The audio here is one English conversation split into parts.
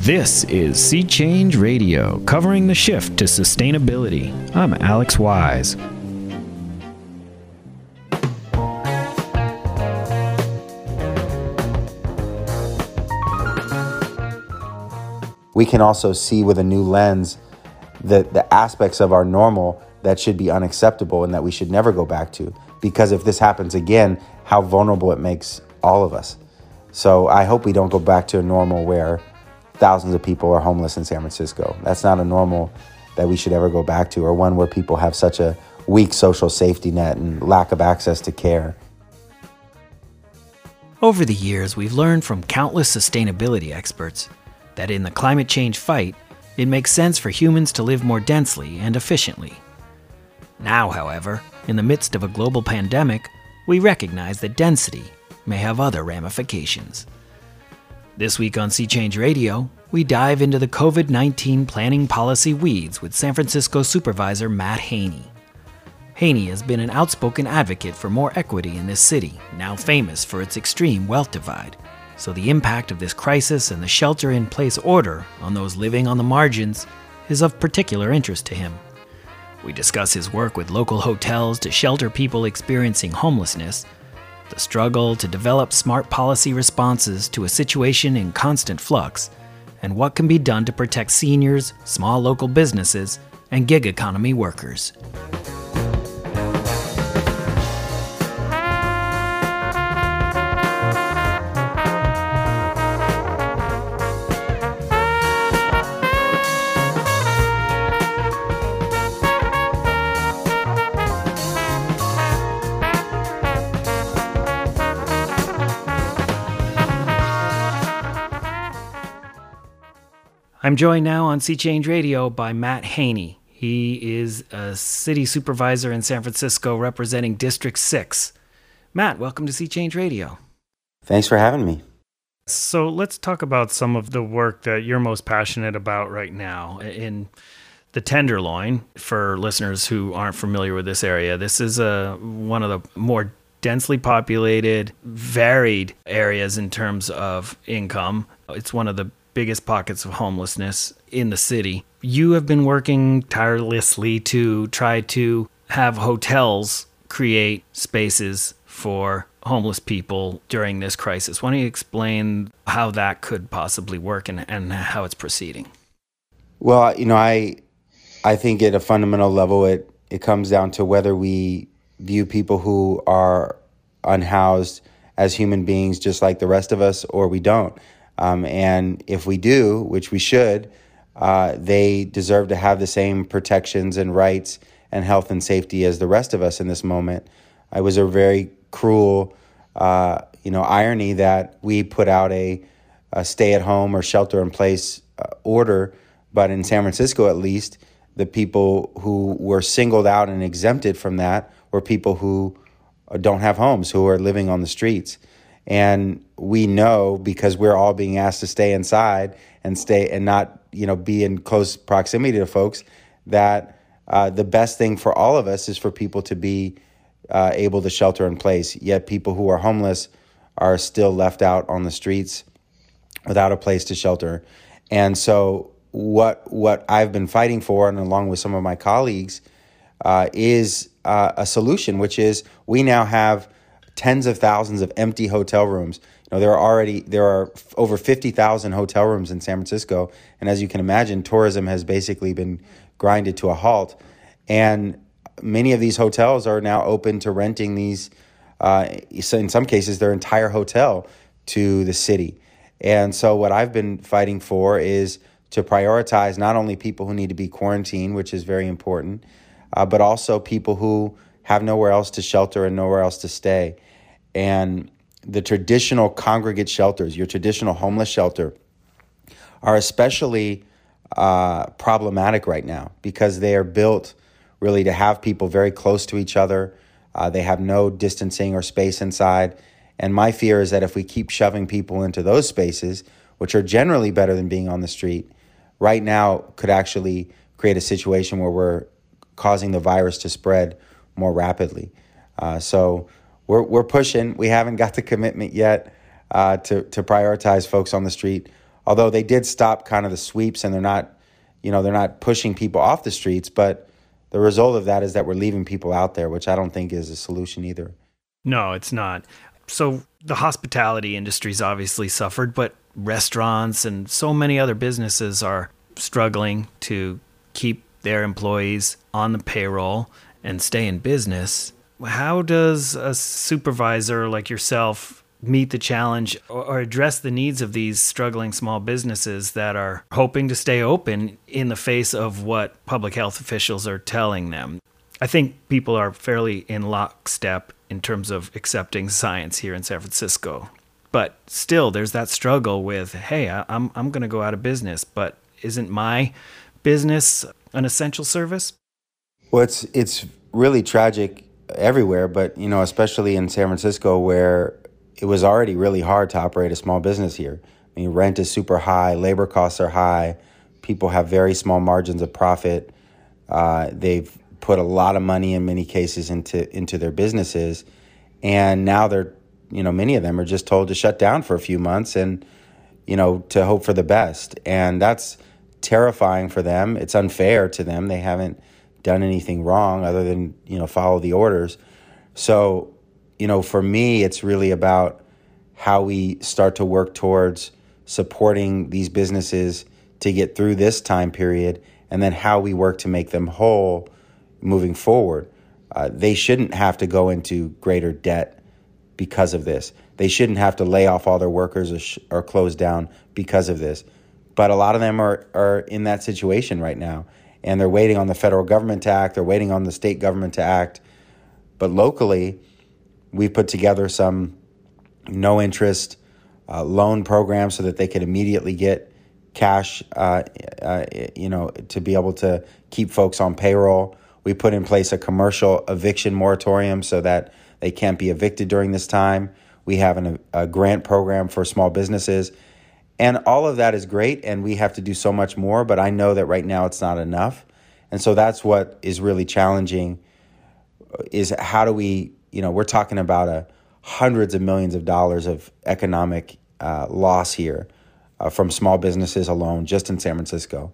This is Sea Change Radio, covering the shift to sustainability. I'm Alex Wise. We can also see with a new lens the aspects of our normal that should be unacceptable and that we should never go back to. Because if this happens again, how vulnerable it makes all of us. So I hope we don't go back to a normal where thousands of people are homeless in San Francisco. That's not a normal that we should ever go back to, or one where people have such a weak social safety net and lack of access to care. Over the years, we've learned from countless sustainability experts that in the climate change fight, it makes sense for humans to live more densely and efficiently. Now, however, in the midst of a global pandemic, we recognize that density may have other ramifications. This week on Sea Change Radio, we dive into the COVID-19 planning policy weeds with San Francisco Supervisor Matt Haney. Haney has been an outspoken advocate for more equity in this city, now famous for its extreme wealth divide. So the impact of this crisis and the shelter-in-place order on those living on the margins is of particular interest to him. We discuss his work with local hotels to shelter people experiencing homelessness, the struggle to develop smart policy responses to a situation in constant flux, and what can be done to protect seniors, small local businesses, and gig economy workers. I'm joined now on Sea Change Radio by Matt Haney. He is a city supervisor in San Francisco representing District 6. Matt, welcome to Sea Change Radio. Thanks for having me. So let's talk about some of the work that you're most passionate about right now. In the Tenderloin, for listeners who aren't familiar with this area, this is one of the more densely populated, varied areas in terms of income. It's one of the biggest pockets of homelessness in the city. You have been working tirelessly to try to have hotels create spaces for homeless people during this crisis. Why don't you explain how that could possibly work and how it's proceeding? Well, I think at a fundamental level, it comes down to whether we view people who are unhoused as human beings just like the rest of us, or we don't. And if we do, which we should, they deserve to have the same protections and rights and health and safety as the rest of us in this moment. It was a very cruel, irony that we put out a stay-at-home or shelter-in-place order, but in San Francisco at least, the people who were singled out and exempted from that were people who don't have homes, who are living on the streets. And we know, because we're all being asked to stay inside and not, be in close proximity to folks, that the best thing for all of us is for people to be able to shelter in place. Yet people who are homeless are still left out on the streets without a place to shelter. And so what I've been fighting for, and along with some of my colleagues, is a solution, which is we now have tens of thousands of empty hotel rooms. There are over 50,000 hotel rooms in San Francisco, and as you can imagine, tourism has basically been grinded to a halt. And many of these hotels are now open to renting these, in some cases, their entire hotel to the city. And so what I've been fighting for is to prioritize not only people who need to be quarantined, which is very important, but also people who have nowhere else to shelter and nowhere else to stay. And the traditional congregate shelters, your traditional homeless shelter, are especially problematic right now because they are built really to have people very close to each other. They have no distancing or space inside. And my fear is that if we keep shoving people into those spaces, which are generally better than being on the street, right now could actually create a situation where we're causing the virus to spread more rapidly. So we're pushing. We haven't got the commitment yet to prioritize folks on the street. Although they did stop kind of the sweeps, and they're not pushing people off the streets, but the result of that is that we're leaving people out there, which I don't think is a solution either. No, it's not. So the hospitality industry's obviously suffered, but restaurants and so many other businesses are struggling to keep their employees on the payroll and stay in business. How does a supervisor like yourself meet the challenge or address the needs of these struggling small businesses that are hoping to stay open in the face of what public health officials are telling them? I think people are fairly in lockstep in terms of accepting science here in San Francisco. But still, there's that struggle with, hey, I'm going to go out of business, but isn't my business an essential service? Well, it's really tragic everywhere, but especially in San Francisco, where it was already really hard to operate a small business here. I mean, rent is super high, labor costs are high, people have very small margins of profit. They've put a lot of money in many cases into their businesses, and now many of them are just told to shut down for a few months and to hope for the best. And that's terrifying for them. It's unfair to them. They haven't done anything wrong other than follow the orders. So for me, it's really about how we start to work towards supporting these businesses to get through this time period, and then how we work to make them whole moving forward. They shouldn't have to go into greater debt because of this. They shouldn't have to lay off all their workers or close down because of this. But a lot of them are in that situation right now, and they're waiting on the federal government to act. They're waiting on the state government to act. But locally, we put together some no-interest loan programs so that they could immediately get cash, to be able to keep folks on payroll. We put in place a commercial eviction moratorium so that they can't be evicted during this time. We have a grant program for small businesses. And all of that is great, and we have to do so much more, but I know that right now it's not enough. And so that's what is really challenging, is how do we, we're talking about hundreds of millions of dollars of economic loss here from small businesses alone, just in San Francisco.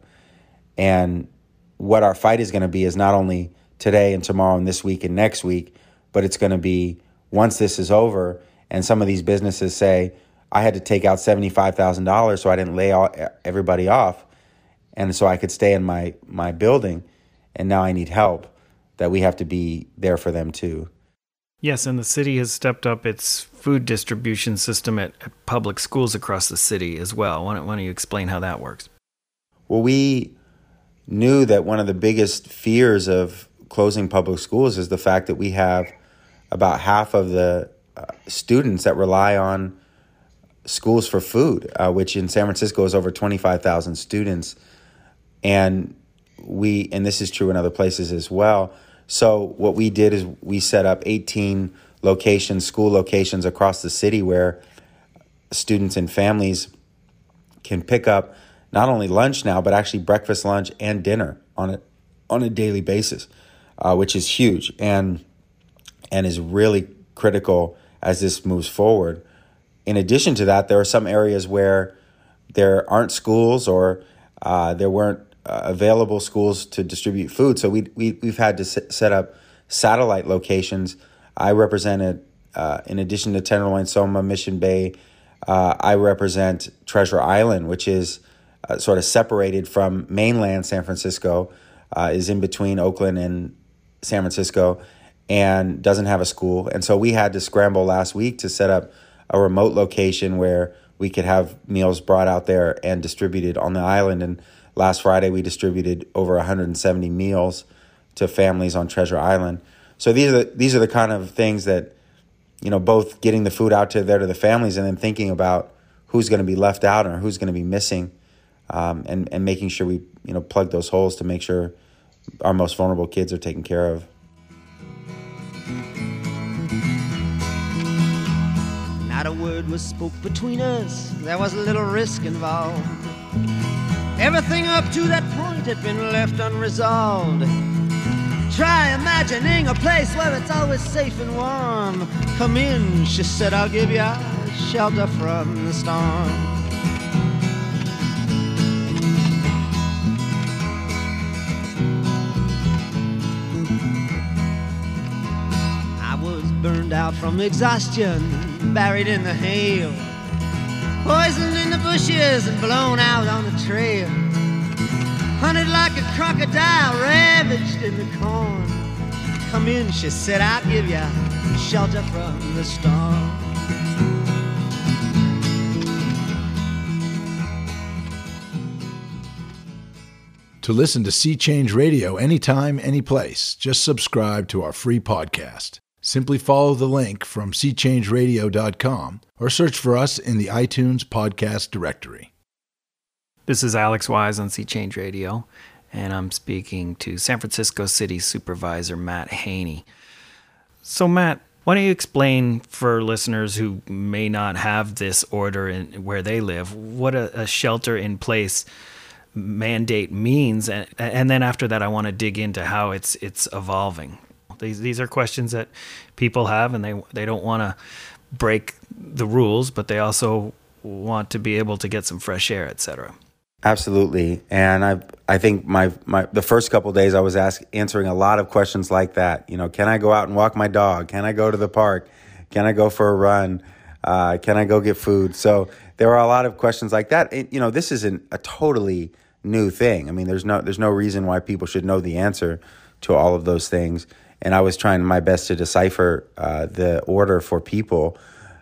And what our fight is going to be is not only today and tomorrow and this week and next week, but it's going to be once this is over and some of these businesses say, I had to take out $75,000 so I didn't lay everybody off, and so I could stay in my building, and now I need help, that we have to be there for them too. Yes, and the city has stepped up its food distribution system at public schools across the city as well. Why don't you explain how that works? Well, we knew that one of the biggest fears of closing public schools is the fact that we have about half of the students that rely on schools for food, which in San Francisco is over 25,000 students. And this is true in other places as well. So what we did is we set up 18 locations, school locations across the city where students and families can pick up not only lunch now, but actually breakfast, lunch, and dinner on a daily basis, which is huge and is really critical as this moves forward. In addition to that, there are some areas where there aren't schools or there weren't available schools to distribute food. So we've had to set up satellite locations. I represented, in addition to Tenderloin, Soma, Mission Bay, I represent Treasure Island, which is sort of separated from mainland San Francisco, is in between Oakland and San Francisco, and doesn't have a school. And so we had to scramble last week to set up a remote location where we could have meals brought out there and distributed on the island. And last Friday, we distributed over 170 meals to families on Treasure Island. So these are the kind of things that, both getting the food out there to the families and then thinking about who's going to be left out or who's going to be missing, and making sure we, plug those holes to make sure our most vulnerable kids are taken care of. Not a word was spoke between us. There was a little risk involved. Everything up to that point had been left unresolved. Try imagining a place where it's always safe and warm. Come in, she said, I'll give you shelter from the storm. out from exhaustion, buried in the hail, poisoned in the bushes and blown out on the trail, hunted like a crocodile, ravaged in the corn. Come in, she said, I'll give you shelter from the storm. To listen to Sea Change Radio anytime, anyplace, just subscribe to our free podcast. Simply follow the link from seachangeradio.com or search for us in the iTunes podcast directory. This is Alex Wise on Sea Change Radio, and I'm speaking to San Francisco City Supervisor Matt Haney. So Matt, why don't you explain for listeners who may not have this order in where they live, what a shelter-in-place mandate means, and then after that I want to dig into how it's evolving. These are questions that people have, and they don't want to break the rules, but they also want to be able to get some fresh air, etc. Absolutely. And I think the first couple of days I was answering a lot of questions like that. You know, can I go out and walk my dog? Can I go to the park? Can I go for a run? Can I go get food? So there are a lot of questions like that. You know, this isn't a totally new thing. I mean, there's no reason why people should know the answer to all of those things. And I was trying my best to decipher the order for people.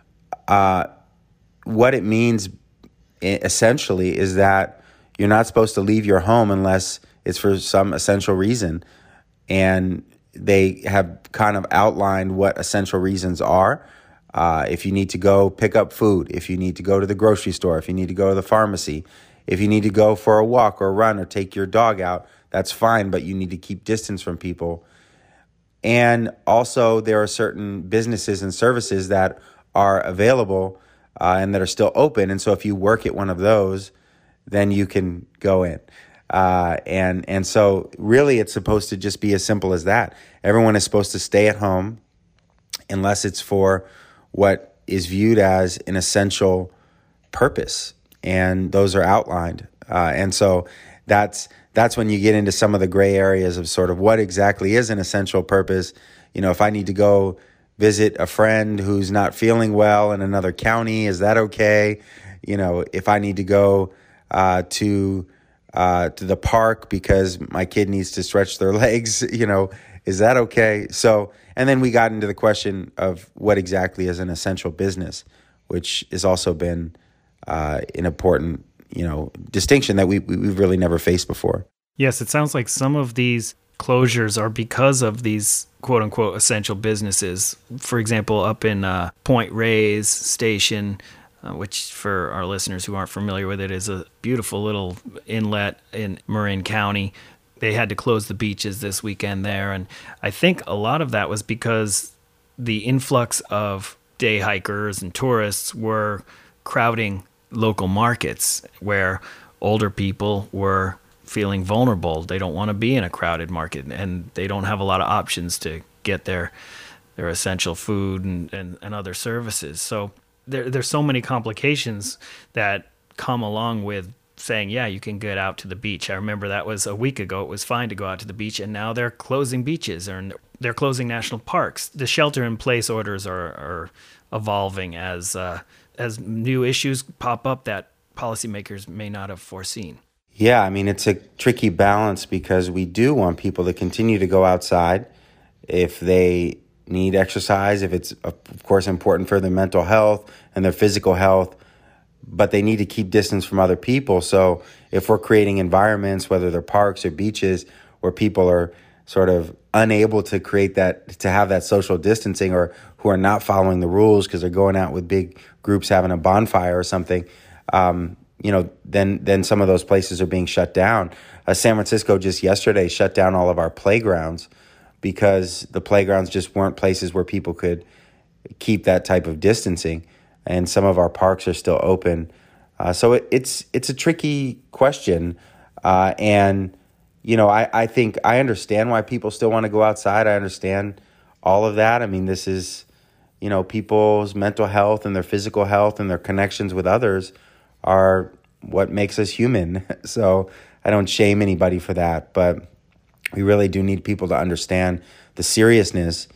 What it means essentially is that you're not supposed to leave your home unless it's for some essential reason. And they have kind of outlined what essential reasons are. If you need to go pick up food, if you need to go to the grocery store, if you need to go to the pharmacy, if you need to go for a walk or a run or take your dog out, that's fine, but you need to keep distance from people. And also there are certain businesses and services that are available and that are still open. And so if you work at one of those, then you can go in. And so really it's supposed to just be as simple as that. Everyone is supposed to stay at home unless it's for what is viewed as an essential purpose. And those are outlined. And so that's when you get into some of the gray areas of sort of what exactly is an essential purpose. You know, if I need to go visit a friend who's not feeling well in another county, is that okay? You know, if I need to go to the park because my kid needs to stretch their legs, you know, is that okay? So, and then we got into the question of what exactly is an essential business, which has also been an important, you know, distinction that we've really never faced before. Yes, it sounds like some of these closures are because of these quote unquote essential businesses. For example, up in Point Reyes Station, which for our listeners who aren't familiar with it is a beautiful little inlet in Marin County. They had to close the beaches this weekend there. And I think a lot of that was because the influx of day hikers and tourists were crowding local markets where older people were feeling vulnerable. They don't want to be in a crowded market, and they don't have a lot of options to get their essential food and other services. So there's so many complications that come along with saying, yeah, you can get out to the beach. I remember that was a week ago. It was fine to go out to the beach, and now they're closing beaches or they're closing national parks. The shelter-in-place orders are evolving as new issues pop up that policymakers may not have foreseen. Yeah, I mean, it's a tricky balance because we do want people to continue to go outside if they need exercise, if it's, of course, important for their mental health and their physical health, but they need to keep distance from other people. So if we're creating environments, whether they're parks or beaches, where people are sort of unable to create that, to have that social distancing, or who are not following the rules because they're going out with big groups having a bonfire or something, you know, then some of those places are being shut down. San Francisco just yesterday shut down all of our playgrounds because the playgrounds just weren't places where people could keep that type of distancing. And some of our parks are still open. So it's a tricky question. And, you know, I think I understand why people still want to go outside. I understand all of that. I mean, this is, you know, people's mental health and their physical health and their connections with others are what makes us human. So I don't shame anybody for that, but we really do need people to understand the seriousness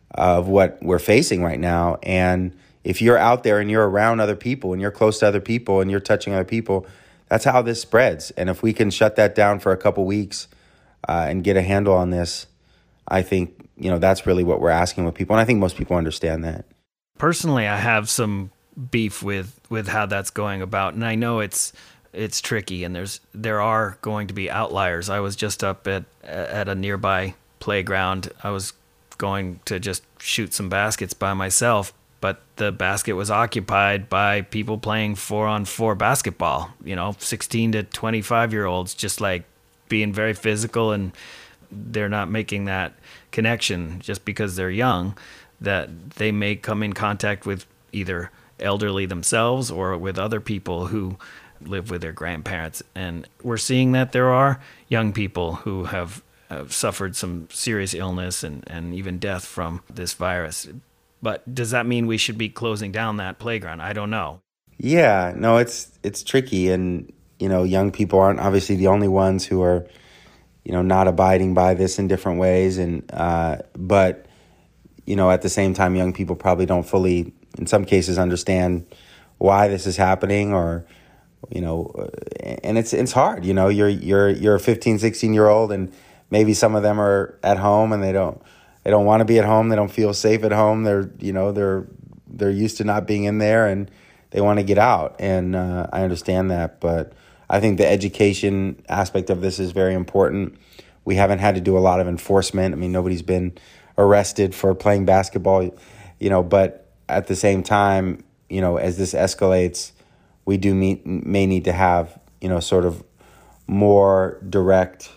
of what we're facing right now. And if you're out there and you're around other people and you're close to other people and you're touching other people, that's how this spreads. And if we can shut that down for a couple weeks and get a handle on this, I think, that's really what we're asking with people. And I think most people understand that. Personally, I have some beef with how that's going about. And I know it's tricky, and there are going to be outliers. I was just up at a nearby playground. I was going to just shoot some baskets by myself, but the basket was occupied by people playing 4-on-4 basketball, 16 to 25-year-olds, just like being very physical, and they're not making that connection just because they're young, that they may come in contact with either elderly themselves or with other people who live with their grandparents. And we're seeing that there are young people who have suffered some serious illness and even death from this virus. But does that mean we should be closing down that playground? I don't know. Yeah, no, it's tricky. And, young people aren't obviously the only ones who are, not abiding by this in different ways. And, but, at the same time, young people probably don't fully, in some cases, understand why this is happening, or, and it's hard. You're a 15, 16-year-old, and maybe some of them are at home and they don't want to be at home. They don't feel safe at home. They're used to not being in there, and they want to get out. And I understand that, but I think the education aspect of this is very important. We haven't had to do a lot of enforcement. I mean, nobody's been arrested for playing basketball, but at the same time, as this escalates, we may need to have, sort of more direct,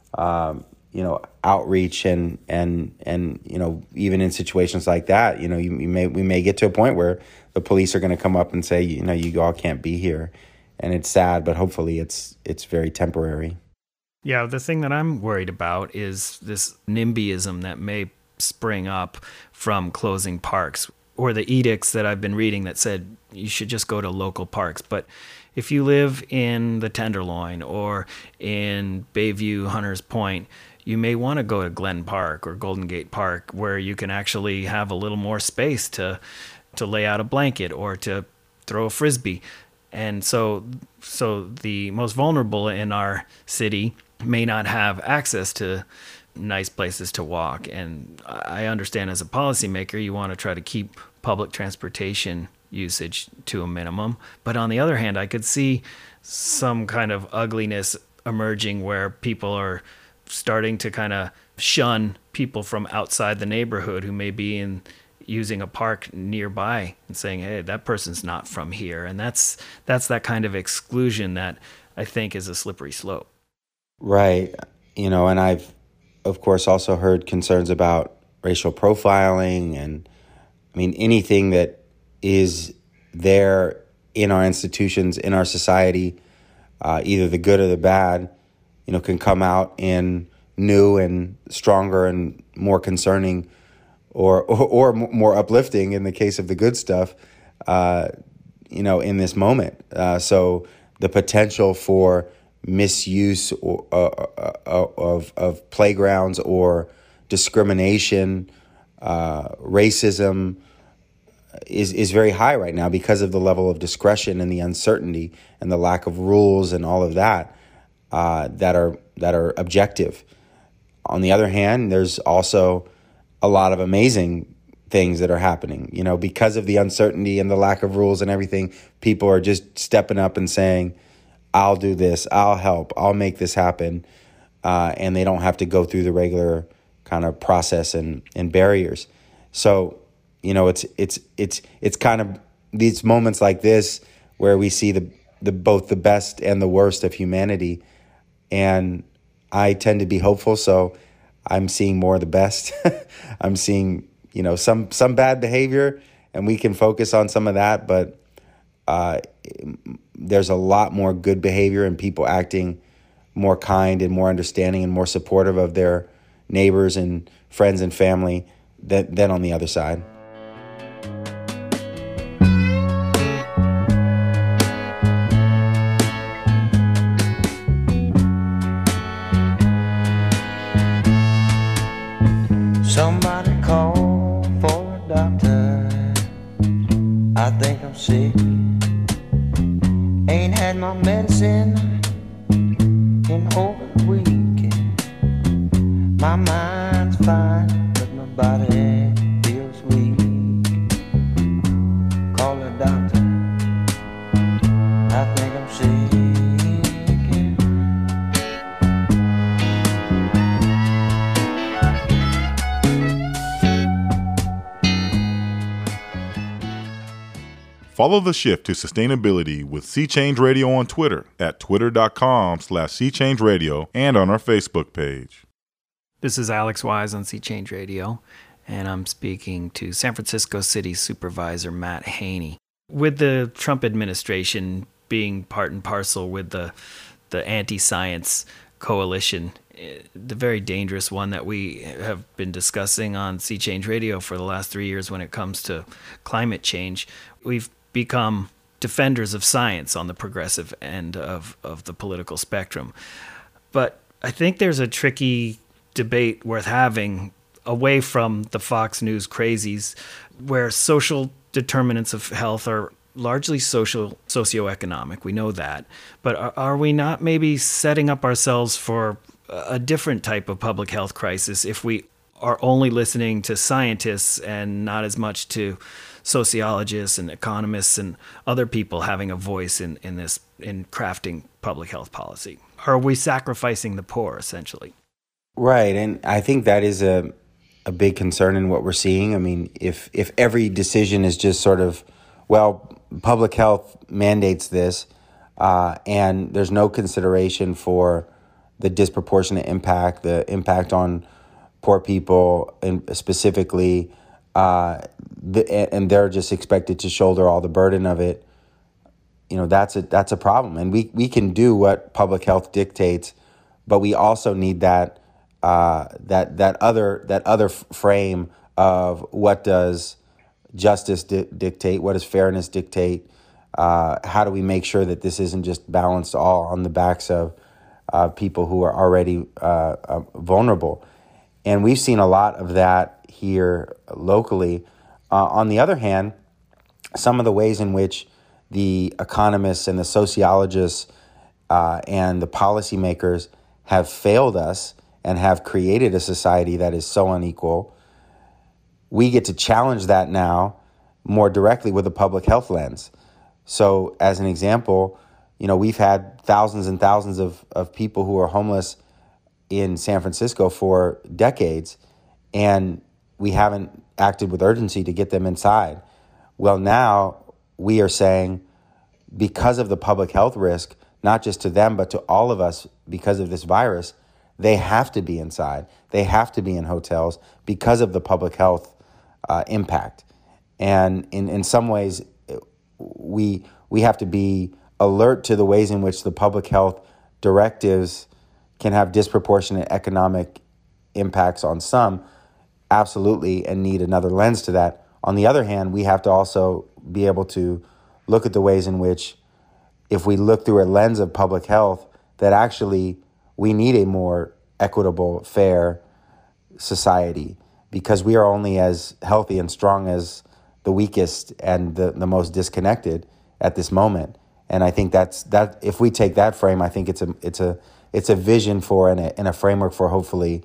outreach and even in situations like that, we may get to a point where the police are going to come up and say, you all can't be here. And it's sad, but hopefully it's very temporary. Yeah, the thing that I'm worried about is this NIMBYism that may spring up from closing parks, or the edicts that I've been reading that said you should just go to local parks. But if you live in the Tenderloin or in Bayview, Hunters Point, you may want to go to Glen Park or Golden Gate Park, where you can actually have a little more space to lay out a blanket or to throw a frisbee. And so the most vulnerable in our city may not have access to nice places to walk. And I understand as a policymaker, you want to try to keep public transportation usage to a minimum. But on the other hand, I could see some kind of ugliness emerging where people are starting to kind of shun people from outside the neighborhood who may be using a park nearby and saying, hey, that person's not from here. And that's that kind of exclusion that I think is a slippery slope. Right. And I've, of course, also heard concerns about racial profiling, and anything that is there in our institutions, in our society, either the good or the bad, can come out in new and stronger and more concerning or more uplifting in the case of the good stuff, in this moment. So the potential for misuse of playgrounds or discrimination, racism is very high right now because of the level of discretion and the uncertainty and the lack of rules and all of that that are objective. On the other hand, there's also a lot of amazing things that are happening. Because of the uncertainty and the lack of rules and everything, people are just stepping up and saying, I'll do this, I'll help, I'll make this happen. And they don't have to go through the regular kind of process and barriers. So, it's kind of these moments like this where we see the both the best and the worst of humanity. And I tend to be hopeful, so I'm seeing more of the best. I'm seeing, some bad behavior, and we can focus on some of that, but there's a lot more good behavior and people acting more kind and more understanding and more supportive of their neighbors and friends and family than on the other side. Somebody call Ain't had my medicine in over a week. My mind's fine, but my body feels weak. Call the doctor, I think I'm sick. Follow the shift to sustainability with Sea Change Radio on Twitter at twitter.com/SeaChangeRadio and on our Facebook page. This is Alex Wise on Sea Change Radio, and I'm speaking to San Francisco City Supervisor Matt Haney. With the Trump administration being part and parcel with the anti-science coalition, the very dangerous one that we have been discussing on Sea Change Radio for the last 3 years when it comes to climate change, we've become defenders of science on the progressive end of the political spectrum. But I think there's a tricky debate worth having away from the Fox News crazies, where social determinants of health are largely socioeconomic. We know that. But are we not maybe setting up ourselves for a different type of public health crisis if we are only listening to scientists and not as much to sociologists and economists and other people having a voice in crafting public health policy? Or are we sacrificing the poor, essentially? Right, and I think that is a big concern in what we're seeing. I mean, if every decision is just sort of, well, public health mandates this, and there's no consideration for the disproportionate impact, the impact on poor people, and specifically, and they're just expected to shoulder all the burden of it. You know, that's a problem, and we can do what public health dictates, but we also need that other frame of what does justice dictate, what does fairness dictate, how do we make sure that this isn't just balanced all on the backs of people who are already vulnerable. And we've seen a lot of that here locally. On the other hand, some of the ways in which the economists and the sociologists and the policymakers have failed us and have created a society that is so unequal, we get to challenge that now more directly with a public health lens. So as an example, you know, we've had thousands and thousands of people who are homeless in San Francisco for decades, and we haven't acted with urgency to get them inside. Well, now we are saying, because of the public health risk, not just to them, but to all of us because of this virus, they have to be inside. They have to be in hotels because of the public health impact. And in some ways, we have to be alert to the ways in which the public health directives can have disproportionate economic impacts on some, absolutely, and need another lens to that. On the other hand, we have to also be able to look at the ways in which, if we look through a lens of public health, that actually we need a more equitable, fair society, because we are only as healthy and strong as the weakest and the most disconnected at this moment. And I think that if we take that frame, I think it's a vision for and a framework for hopefully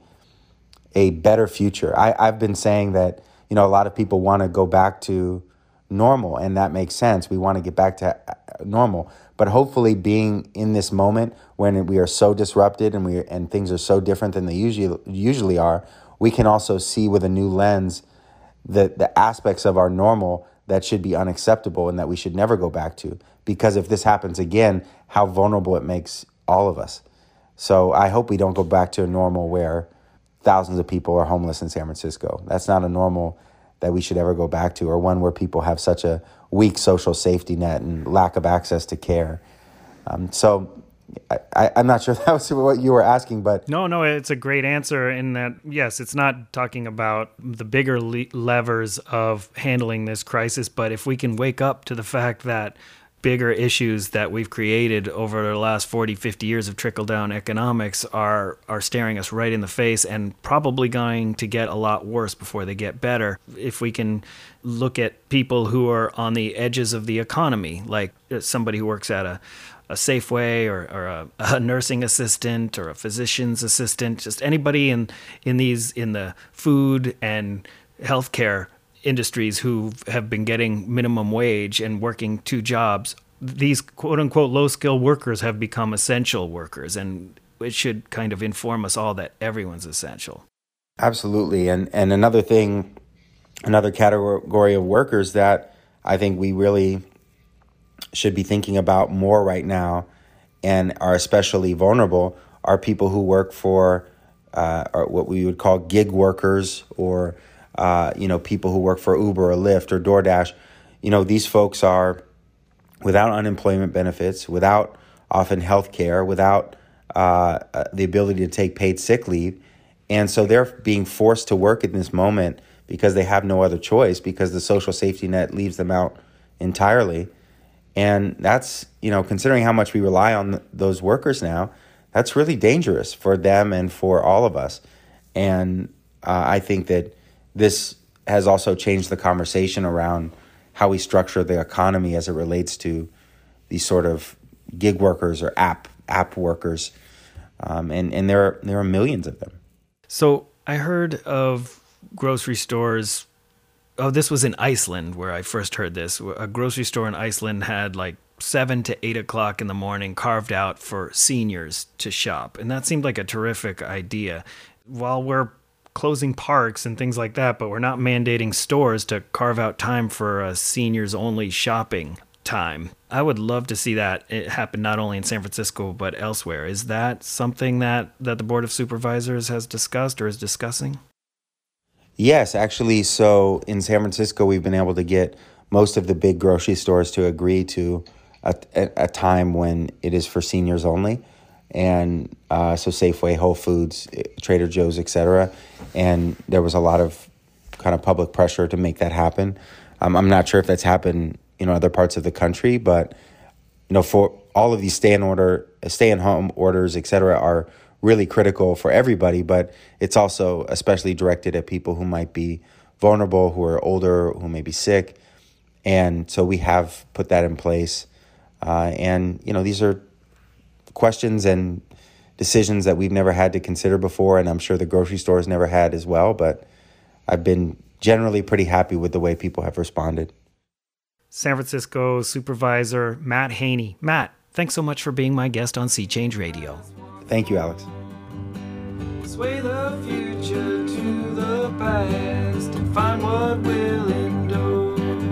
a better future. I've been saying that, you know, a lot of people want to go back to normal, and that makes sense. We want to get back to normal, but hopefully, being in this moment when we are so disrupted and things are so different than they usually are, we can also see with a new lens the aspects of our normal that should be unacceptable and that we should never go back to. Because if this happens again, how vulnerable it makes all of us. So I hope we don't go back to a normal where thousands of people are homeless in San Francisco. That's not a normal that we should ever go back to, or one where people have such a weak social safety net and lack of access to care. So I'm not sure that was what you were asking, but... No, it's a great answer in that, yes, it's not talking about the bigger levers of handling this crisis, but if we can wake up to the fact that bigger issues that we've created over the last 40, 50 years of trickle-down economics are staring us right in the face and probably going to get a lot worse before they get better. If we can look at people who are on the edges of the economy, like somebody who works at a Safeway or a nursing assistant or a physician's assistant, just anybody in the food and healthcare industries who have been getting minimum wage and working 2 jobs, these quote-unquote low-skill workers have become essential workers, and it should kind of inform us all that everyone's essential. Absolutely. And another thing, another category of workers that I think we really should be thinking about more right now and are especially vulnerable are people who work for or what we would call gig workers, or people who work for Uber or Lyft or DoorDash. These folks are without unemployment benefits, without often health care, without the ability to take paid sick leave. And so they're being forced to work in this moment because they have no other choice, because the social safety net leaves them out entirely. And that's, considering how much we rely on those workers now, that's really dangerous for them and for all of us. And I think that this has also changed the conversation around how we structure the economy as it relates to these sort of gig workers or app workers, and there are millions of them. So I heard of grocery stores. Oh, this was in Iceland where I first heard this. A grocery store in Iceland had like 7 to 8 o'clock in the morning carved out for seniors to shop, and that seemed like a terrific idea. While we're closing parks and things like that, but we're not mandating stores to carve out time for a seniors-only shopping time. I would love to see that it happen not only in San Francisco, but elsewhere. Is that something that the Board of Supervisors has discussed or is discussing? Yes, actually. So in San Francisco, we've been able to get most of the big grocery stores to agree to a time when it is for seniors only. And so Safeway, Whole Foods, Trader Joe's, etc. And there was a lot of kind of public pressure to make that happen. I'm not sure if that's happened, other parts of the country, but for all of these stay-in-home orders, etc., are really critical for everybody. But it's also especially directed at people who might be vulnerable, who are older, who may be sick, and so we have put that in place. And these are questions and decisions that we've never had to consider before, and I'm sure the grocery stores never had as well, but I've been generally pretty happy with the way people have responded. San Francisco Supervisor Matt Haney. Matt, thanks so much for being my guest on Sea Change Radio. Thank you, Alex. Sway the future to the past and find what will endure.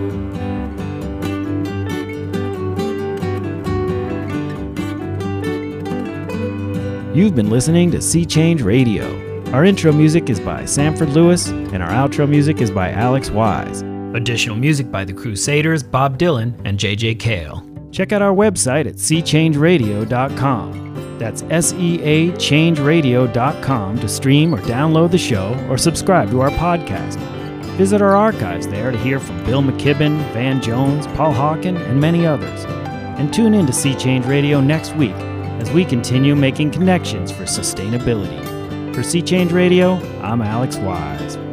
You've been listening to Sea Change Radio. Our intro music is by Sanford Lewis, and our outro music is by Alex Wise. Additional music by The Crusaders, Bob Dylan, and J.J. Cale. Check out our website at seachangeradio.com. That's SEAchangeradio.com to stream or download the show or subscribe to our podcast. Visit our archives there to hear from Bill McKibben, Van Jones, Paul Hawken, and many others. And tune in to Sea Change Radio next week as we continue making connections for sustainability. For Sea Change Radio, I'm Alex Wise.